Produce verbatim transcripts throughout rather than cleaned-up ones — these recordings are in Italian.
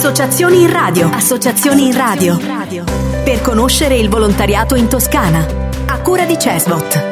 Associazioni in radio. Associazioni in radio. Per conoscere il volontariato in Toscana. A cura di Cesbot.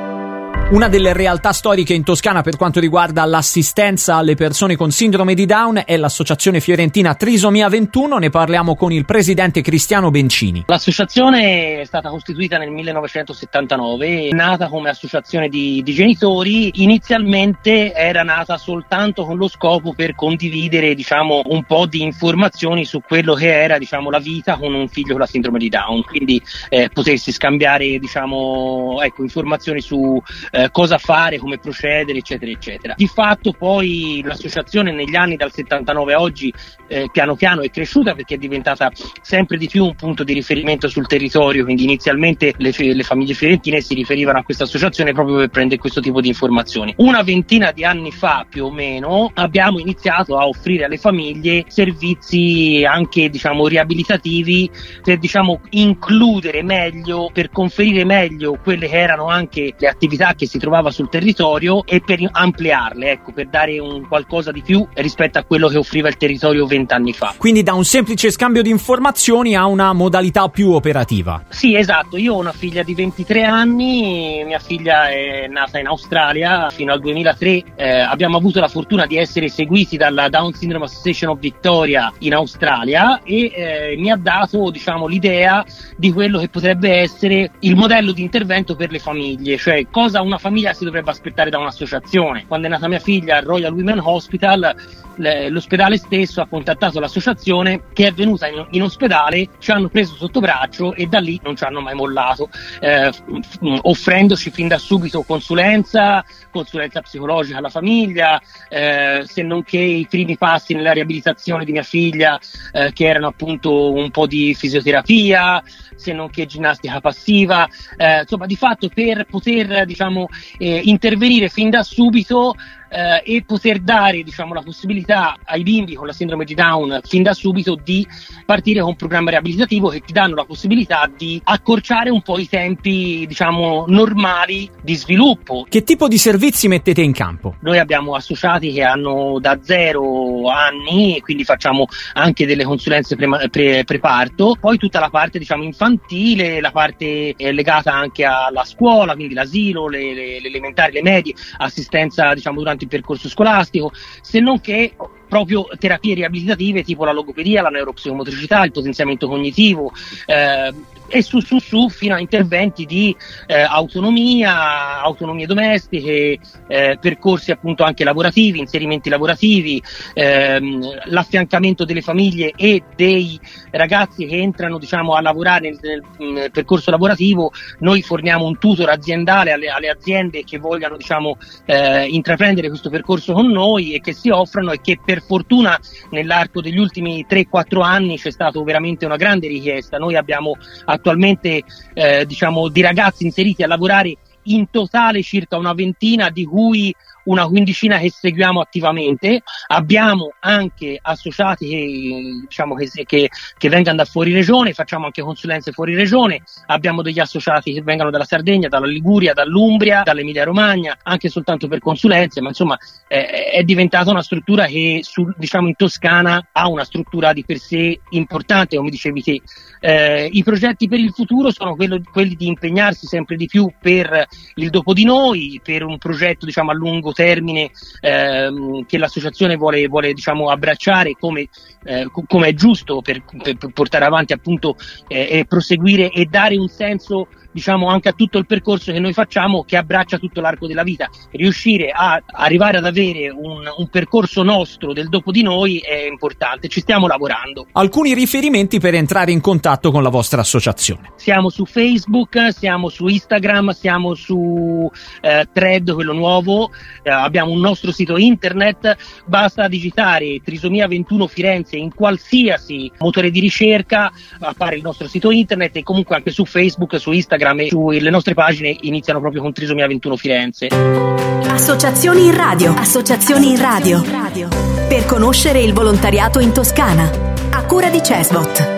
Una delle realtà storiche in Toscana per quanto riguarda l'assistenza alle persone con sindrome di Down è l'associazione fiorentina Trisomia ventuno. Ne parliamo con il presidente Cristiano Bencini. L'associazione è stata costituita nel millenovecentosettantanove, è nata come associazione di, di genitori. Inizialmente era nata soltanto con lo scopo per condividere, diciamo, un po' di informazioni su quello che era, diciamo, la vita con un figlio con la sindrome di Down, quindi eh, potersi scambiare, diciamo, ecco, informazioni su Eh, cosa fare, come procedere, eccetera eccetera. Di fatto poi l'associazione negli anni dal settantanove a oggi eh, piano piano è cresciuta, perché è diventata sempre di più un punto di riferimento sul territorio, quindi inizialmente le, le famiglie fiorentine si riferivano a questa associazione proprio per prendere questo tipo di informazioni. Una ventina di anni fa più o meno abbiamo iniziato a offrire alle famiglie servizi anche, diciamo, riabilitativi, per, diciamo, includere meglio, per conferire meglio quelle che erano anche le attività che si trovava sul territorio e per ampliarle, ecco, per dare un qualcosa di più rispetto a quello che offriva il territorio vent'anni fa. Quindi da un semplice scambio di informazioni a una modalità più operativa. Sì, esatto. Io ho una figlia di ventitré anni, mia figlia è nata in Australia fino al duemilatré. Eh, abbiamo avuto la fortuna di essere seguiti dalla Down Syndrome Association of Victoria in Australia e eh, mi ha dato, diciamo, l'idea di quello che potrebbe essere il modello di intervento per le famiglie, cioè cosa una famiglia si dovrebbe aspettare da un'associazione. Quando è nata mia figlia al Royal Women Hospital, l'ospedale stesso ha contattato l'associazione, che è venuta in, in ospedale, ci hanno preso sotto braccio e da lì non ci hanno mai mollato, eh, offrendoci fin da subito consulenza, consulenza psicologica alla famiglia, eh, se non che i primi passi nella riabilitazione di mia figlia, eh, che erano appunto un po' di fisioterapia, se non che ginnastica passiva, eh, insomma, di fatto per poter, diciamo, eh, intervenire fin da subito eh, e poter dare, diciamo, la possibilità ai bimbi con la sindrome di Down fin da subito di partire con un programma riabilitativo che ti danno la possibilità di accorciare un po' i tempi, diciamo, normali di sviluppo. Che tipo di servizi mettete in campo? Noi abbiamo associati che hanno da zero anni, quindi facciamo anche delle consulenze pre- pre- preparto, poi tutta la parte, diciamo, infantile, la parte eh, legata anche alla scuola, quindi l'asilo, le, le, le elementari, le medie, assistenza, diciamo, durante il percorso scolastico, se non che proprio terapie riabilitative tipo la logopedia, la neuropsicomotricità, il potenziamento cognitivo, eh, e su su su fino a interventi di eh, autonomia, autonomie domestiche, eh, percorsi appunto anche lavorativi, inserimenti lavorativi, ehm, l'affiancamento delle famiglie e dei ragazzi che entrano, diciamo, a lavorare nel, nel, nel percorso lavorativo. Noi forniamo un tutor aziendale alle, alle aziende che vogliano, diciamo, eh, intraprendere questo percorso con noi e che si offrano, e che per fortuna nell'arco degli ultimi tre quattro anni c'è stata veramente una grande richiesta. Noi abbiamo attualmente eh, diciamo di ragazzi inseriti a lavorare in totale circa una ventina, di cui una quindicina che seguiamo attivamente. Abbiamo anche associati che, diciamo, che, che, che vengano da fuori regione, facciamo anche consulenze fuori regione. Abbiamo degli associati che vengono dalla Sardegna, dalla Liguria, dall'Umbria, dall'Emilia Romagna, anche soltanto per consulenze, ma insomma eh, è diventata una struttura che, su, diciamo, in Toscana ha una struttura di per sé importante, come dicevi te. Eh, I progetti per il futuro sono quello, quelli di impegnarsi sempre di più per il dopo di noi, per un progetto, diciamo, a lungo termine ehm, che l'associazione vuole, vuole diciamo, abbracciare come, eh, come è giusto per, per portare avanti appunto eh, e proseguire e dare un senso, diciamo, anche a tutto il percorso che noi facciamo, che abbraccia tutto l'arco della vita. Riuscire a arrivare ad avere un, un percorso nostro del dopo di noi è importante, ci stiamo lavorando. Alcuni riferimenti per entrare in contatto con la vostra associazione. Siamo su Facebook, siamo su Instagram, siamo su eh, Thread, quello nuovo, eh, abbiamo un nostro sito internet, basta digitare Trisomia ventuno Firenze in qualsiasi motore di ricerca, appare il nostro sito internet, e comunque anche su Facebook, su Instagram e su, le nostre pagine iniziano proprio con Trisomia ventuno Firenze. Associazioni in radio. Associazioni in radio. Per conoscere il volontariato in Toscana. A cura di Cesbot.